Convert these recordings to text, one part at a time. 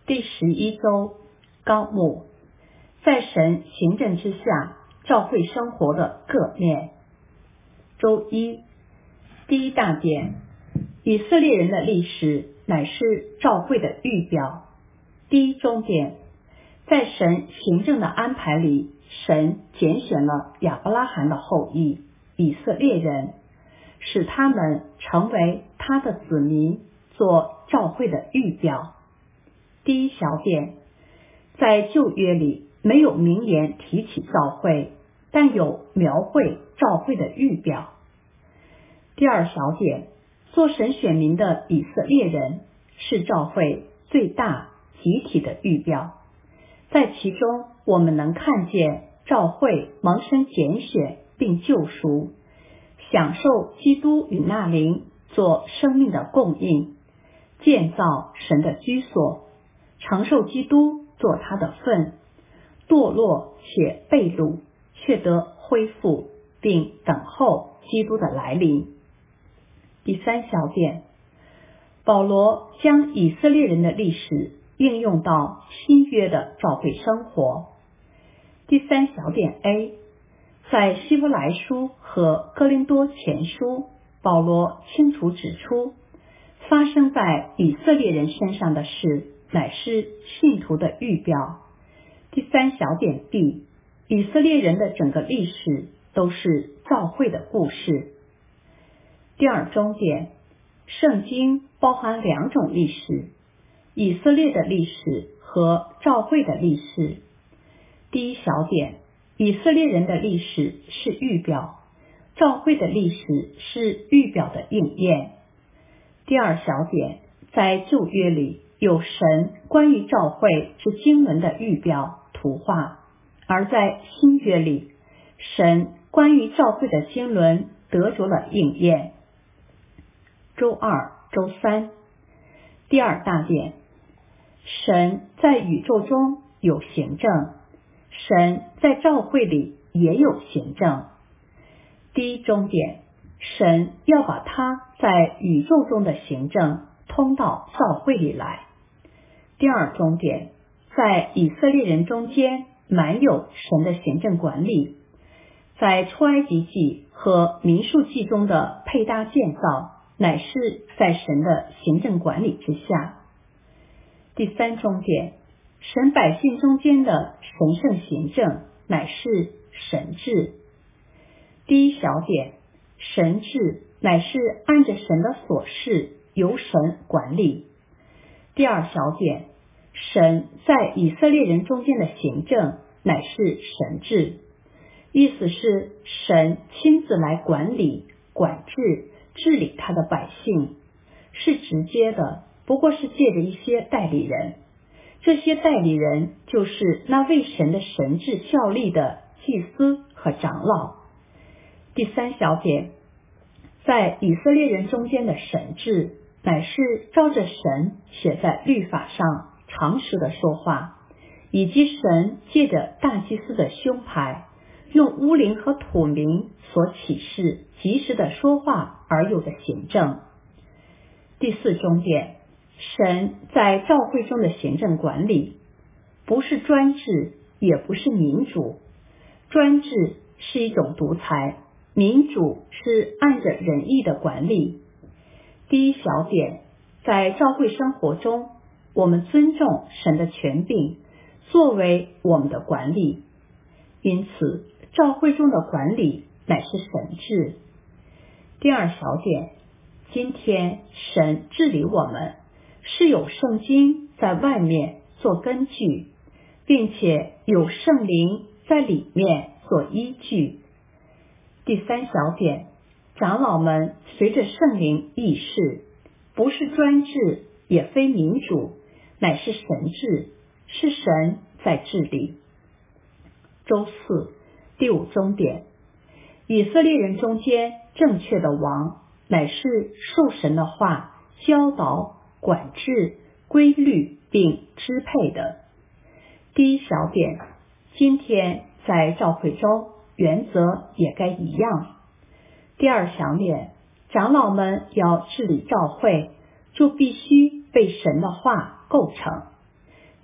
第11周纲目，在神行政之下，教会生活的各面。周一，第一大点，以色列人的历史乃是教会的预表。第一中点，在神行政的安排里，神拣选了亚伯拉罕的后裔以色列人，使他们成为他的子民，做教会的预表。第一小点，在旧约里没有明言提起教会，但有描绘教会的预表。第二小点，做神选民的以色列人是教会最大集体的预表，在其中我们能看见教会蒙神拣选并救赎，享受基督与那灵做生命的供应，建造神的居所，承受基督做他的份，堕落且被掳，却得恢复，并等候基督的来临。第三小点，保罗将以色列人的历史应用到新约的教会生活。第三小点 A， 在希伯来书和哥林多前书，保罗清楚指出，发生在以色列人身上的事乃是信徒的预表。第三小点 B， 以色列人的整个历史都是教会的故事。第二中点，圣经包含两种历史，以色列的历史和教会的历史。第一小点，以色列人的历史是预表，教会的历史是预表的应验。第二小点，在旧约里有神关于教会之经纶的预表图画，而在新约里，神关于教会的经纶得着了应验。周二、周三，第二大点，神在宇宙中有行政，神在教会里也有行政。第一中点，神要把他在宇宙中的行政通到教会里来。第二中点，在以色列人中间满有神的行政管理，在出埃及记和民数记中的配搭建造乃是在神的行政管理之下。第三中点，神百姓中间的神圣行政乃是神治。第一小点，神治乃是按着神的所示由神管理。第二小点，神在以色列人中间的行政乃是神治，意思是神亲自来管理、管制、治理他的百姓，是直接的，不过是借着一些代理人。这些代理人就是那为神的神治效力的祭司和长老。第三小点，在以色列人中间的神治乃是照着神写在律法上常识的说话，以及神借着大祭司的胸牌用乌灵和土灵所启示及时的说话而有的行政。第四中点，神在教会中的行政管理不是专制，也不是民主。专制是一种独裁，民主是按着仁义的管理。第一小点，在教会生活中，我们尊重神的权柄作为我们的管理，因此教会中的管理乃是神治。第二小点，今天神治理我们是有圣经在外面做根据，并且有圣灵在里面做依据。第三小点，长老们随着圣灵议事，不是专制，也非民主，乃是神治，是神在治理。周四，第五中点，以色列人中间正确的王乃是受神的话教导、管制、规律并支配的。第一小点，今天在教会中原则也该一样。第二小点，长老们要治理教会，就必须被神的话构成。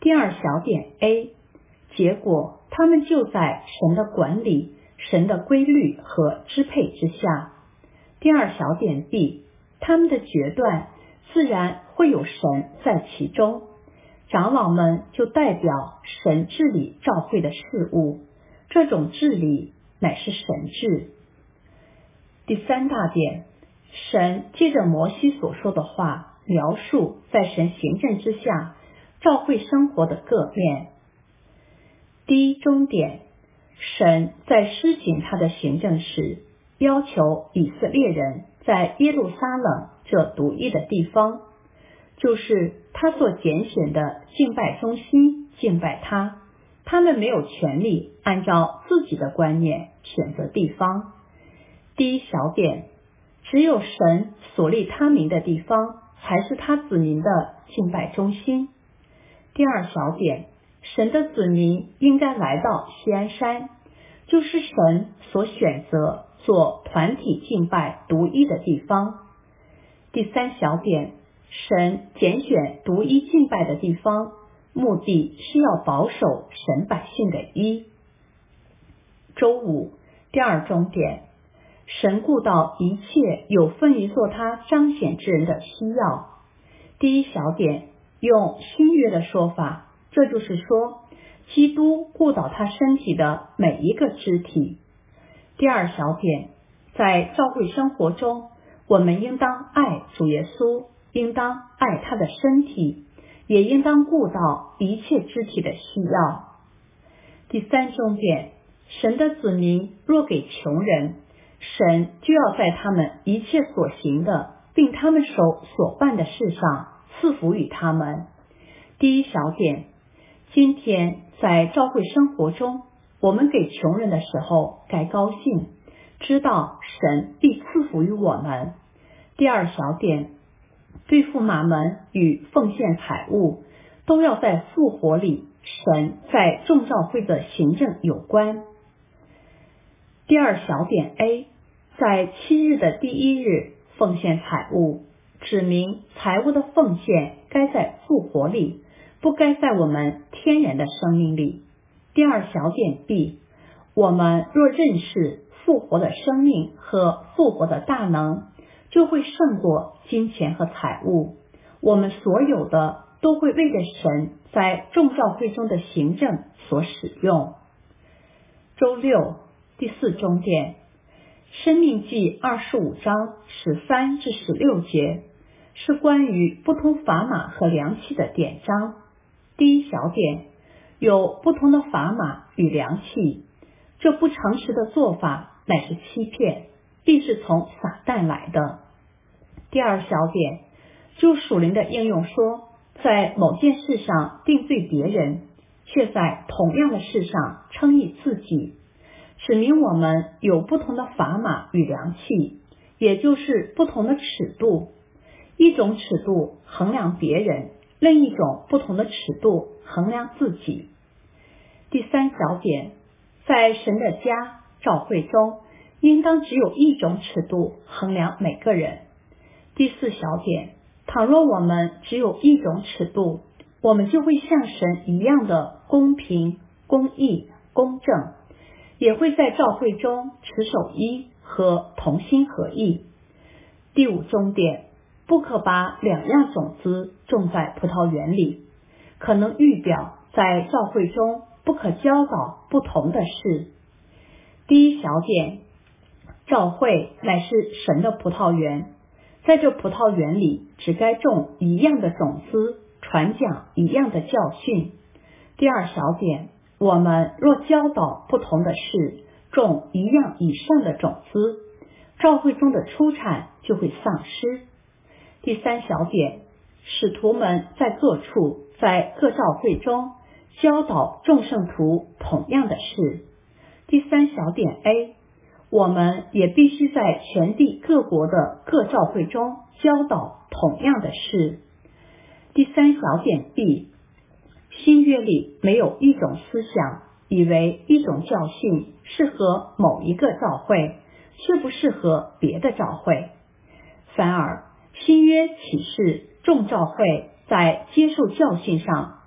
第二小点 A， 结果他们就在神的管理、神的规律和支配之下。第二小点 B， 他们的决断自然会有神在其中，长老们就代表神治理教会的事物，这种治理乃是神治。第三大点，神借着摩西所说的话，描述在神行政之下教会生活的各面。第一中点，神在施行他的行政时，要求以色列人在耶路撒冷这独一的地方，就是他所拣选的敬拜中心敬拜他，他们没有权利按照自己的观念选择地方。第一小点，只有神所立他名的地方才是他子民的敬拜中心。第二小点，神的子民应该来到锡安山，就是神所选择做团体敬拜独一的地方。第三小点，神拣选独一敬拜的地方，目的是要保守神百姓的一。周五，第二中点，神顾到一切有分于做他彰显之人的需要。第一小点，用新约的说法，这就是说基督顾到他身体的每一个肢体。第二小点，在教会生活中，我们应当爱主耶稣，应当爱他的身体，也应当顾到一切肢体的需要。第三重点，神的子民若给穷人，神就要在他们一切所行的并他们手所办的事上赐福于他们。第一小点，今天在教会生活中，我们给穷人的时候该高兴，知道神必赐福于我们。第二小点，对付马门与奉献财物，都要在复活里神在众教会的行政有关。第二小点 A， 在7日的第1日奉献财物，指明财物的奉献该在复活里，不该在我们天然的生命里。第二小点 B， 我们若认识复活的生命和复活的大能，就会胜过金钱和财物，我们所有的都会为着神在众教会中的行政所使用。周六，第四中点，申命记25章13至16节是关于不同砝码和量器的典章。第一小点，有不同的砝码与量器，这不诚实的做法乃是欺骗，必是从撒旦来的。第二小点，就属灵的应用说，在某件事上定罪别人，却在同样的事上称义自己，指明我们有不同的砝码与量器，也就是不同的尺度，一种尺度衡量别人，另一种不同的尺度衡量自己。第三小点，在神的家教会中，应当只有一种尺度衡量每个人。第四小点，倘若我们只有一种尺度，我们就会像神一样的公平、公义、公正，也会在教会中持守一和同心合意。第五重点，不可把两样种子种在葡萄园里，可能预表在教会中不可教导不同的事。第一小点，教会乃是神的葡萄园，在这葡萄园里只该种一样的种子，传讲一样的教训。第二小点，我们若教导不同的事，种一样以上的种子，教会中的出产就会丧失。第三小点，使徒们在各处在各教会中教导众圣徒同样的事。第三小点 A， 我们也必须在全地各国的各教会中教导同样的事。第三小点 B， 新约里没有一种思想以为一种教训适合某一个教会，却不适合别的教会。反而新约启示众教会在接受教训上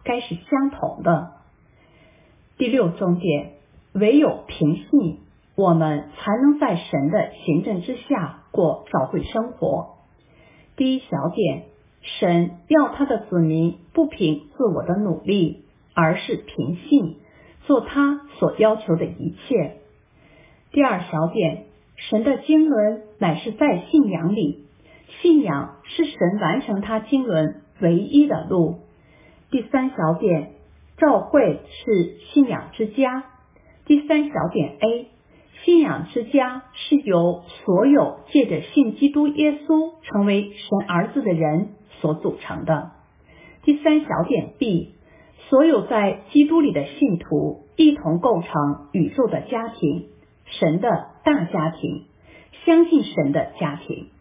该是相同的。第六重点，唯有凭信，我们才能在神的行政之下过教会生活。第一小点，神要他的子民不凭自我的努力，而是凭信，做他所要求的一切。第二小点，神的经纶乃是在信仰里，信仰是神完成他经纶唯一的路。第三小点，教会是信仰之家。第三小点 A， 信仰之家是由所有借着信基督耶稣成为神儿子的人所组成的。第三小点 B， 所有在基督里的信徒一同构成宇宙的家庭，神的大家庭，相信神的家庭。